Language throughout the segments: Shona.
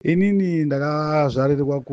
Inini ndakazvarirwa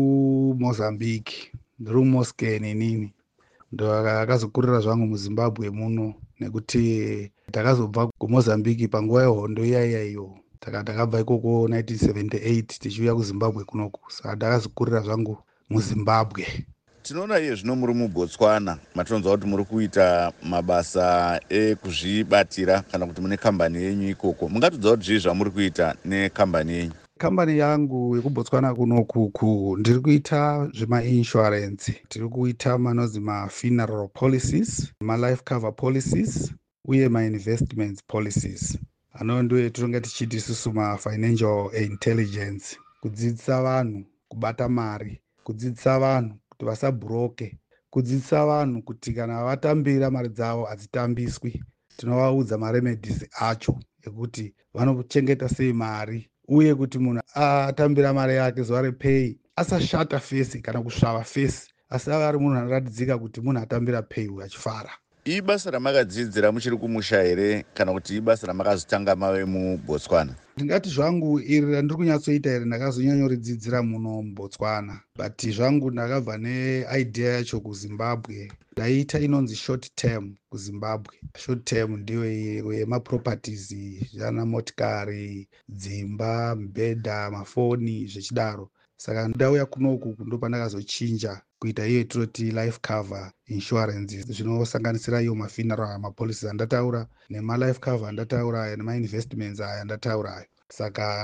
kuMozambique, ndiri kuMosken inini. Ndakazokurira zvangu muZimbabwe muno nekuti ndakazobva kuMozambique panguva yehondo iyo. Takabva ikoko 1978 tichiuya kuZimbabwe kunoku. Saka ndakazokurira zvangu muZimbabwe. Tinoona iye zvino muri muBotswana matonzwa kuti muri kuita mabasa ekuzvibatira kana kuti mune kambani yenyu ikoko. Mungatodza kuti zvii zvamuri kuita nekambani yenyu? Kambani yangu yekuBotswana kunoku ndiri kuita zvemainsurance. Tiri kuita manonzi mafuneral policies, malife cover policies uye mainvestments policies. Ano ndiwo etitonga tichiti isusu mafinancial intelligence, kudzidzisa vanhu kubata mari, kudzidzisa vanhu kuti vasabhuroke, kudzidzisa vanhu kuti kana vatambira mari dzavo hadzitambiswi. Tinovaudza maremedies acho ekuti vanochengeta sei mari uye kuti munhu atambira mari yake zuva repei asashata fesi kana kusvava fesi, asi ava ari munhu anoratidzika kuti munhu atambira pei uyu achifara. Ibasa ramakadzidzira muchiri kumusha here kana kuti ibasa ramakazotanga mave muBotswana? Ndingati zvangu iri randiri kunyatsoita iri ndakazonyanyoridzidzira muno muBotswana, but zvangu ndakabva neidea yacho kuZimbabwe. Ndaiita inonzi short term kuZimbabwe. Short term ndiyo yemaproperties, zvana motikari, dzimba, mibhedha, mafoni zvechidaro. Saka ndauya kunoku ndo pandakazochinja kuita iyo tinoti life cover insurance, zvinosanganisira iyo mafuneral mapolicies andataura, nemalife cover andataura, nemainvestments aya andataura ayo. Saka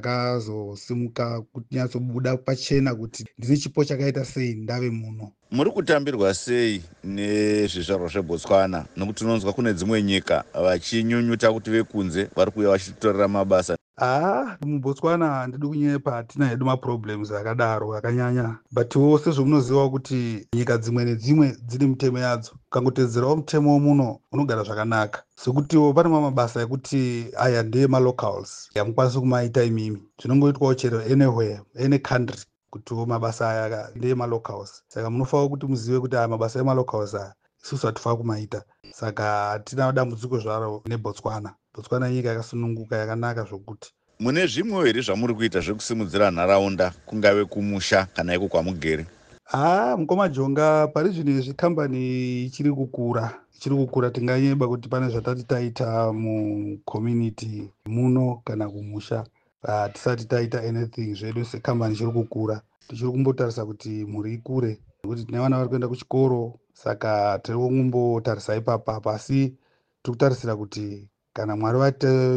ndakazosimuka kunyatsobuda pachena kuti ndine chipo chakaita sei ndave muno. Muri kutambirwa sei nezvizvarwa zveBotswana? Nokuti unonzwa kune dzimwe nyika vachinyunyuta kuti vekunze vari kuuya vachitorera mabasa. MuBotswana handidi kunyepa, hatina hedu maproblems akadaro akanyanya, but wose zvomunoziva kuti nyika dzimwe nedzimwe dzine mitemo yadzo. Ukangotedzerawo mutemo muno unogara zvakanaka. Sekutiwo pane mabasa ekuti aya ndeemalocals, hamukwanisi kumaita imimi, zvinongoitwawo chero anywhere, any country, kutiwo mabasa aya ndeemalocals. Saka munofanira kuti muzive kuti aya mabasa emalocals aya isusu hatifanira kumaita. Saka hatina dambudziko zvaro neBotswana. Botswana nyika yakasununguka yakanaka zvokuti. Mune zvimwe here zvamuri kuita zvekusimudzira nharaunda, kungave kumusha kana iko kwamugere? Mukoma Jonga, pari zvino izvi kambani ichiri kukura, tinganyeba kuti pane zvatati taita mucommunity muno kana kumusha. Tisati taita anything zvedu sekambani ichiri kukura. Tichiri kumbotarisa kuti mhuri ikure, nekuti tine vana vari kuenda kuchikoro, saka tiri kungombotarisa ipapa, pasi tiri kutarisira kuti kana Mwari vaite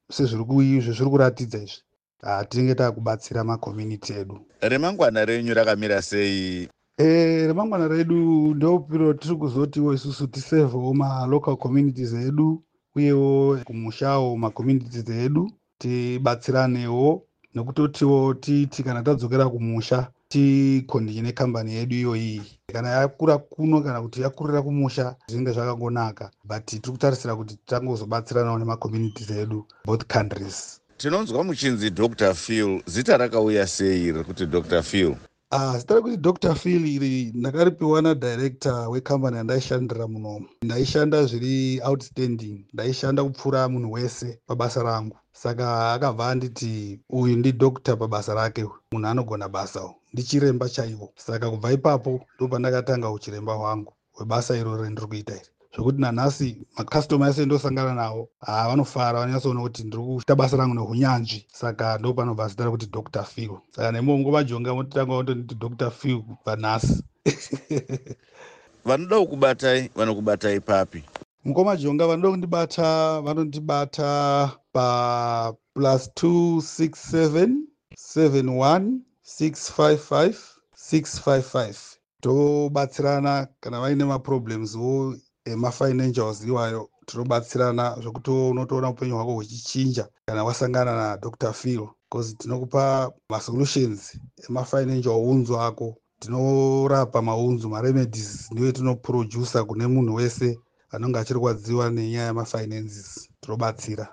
sezviri kuratidza izvi, tinenge takubatsira macommunity edu. Remangwana renyu rakamira sei? Remangwana redu ndopiro tiri kuzotiwo isusu tisevewo malocal communities edu, uyewo kumushawo macommunities edu tibatsiranewo, nekutotiwo titi kana tadzokera kumusha tikondinye nekambani yedu iyoyi. Kana yakura kuno kana kuti yakurira kumusha zvinenge zvakangonaka, but tiri kutarisira kuti tangozobatsiranawo nemacommunities edu both countries. Tinonzwa muchinzi Dr. Phil, zita rakauya sei rekuti Dr. Phil? Zita rekuti Dr. Phil iri ndakaripiwa nadirector wekambani yandaishandira muno. Ndaishanda zviri outstanding, ndaishanda kupfuura munhu wese pabasa rangu. Saka akabva anditi uyu ndidokta pabasa rake, munhu anogona basa, ndichiremba chaivo. Saka kubva ipapo ndopandakatanga uchiremba hwangu hwebasa iroro rendiri kuita iri, zvokuti nanhasi makastoma ese ndosangana nawo vanofara, vanonyatsoona kuti ndiri kuita basa rangu nehunyanzvi. Saka ndopanobva zita rekuti Dr. Phil. Saka neMungoma Jonga mototanga kutonditi Dr. Phil kubva nhasi. Vanoda kukubatai, vanokubatai papi? Mungoma Jonga vanoda kundibata, vanondibata pa +267 71 655 655. Tobatsirana kana vaine maproblems wo emafinancials iwayo, tinobatsirana zvokuti unotoona upenyu hwako huchichinja kana wasangana naDr. Phil, because tinokupa masolutions emafinancial unzu ako. Tinorapa maunzu, maremedies ndiyo tinoproducer kune munhu wese anonge achirwadziwa nenyaya yemafinances, tinobatsira.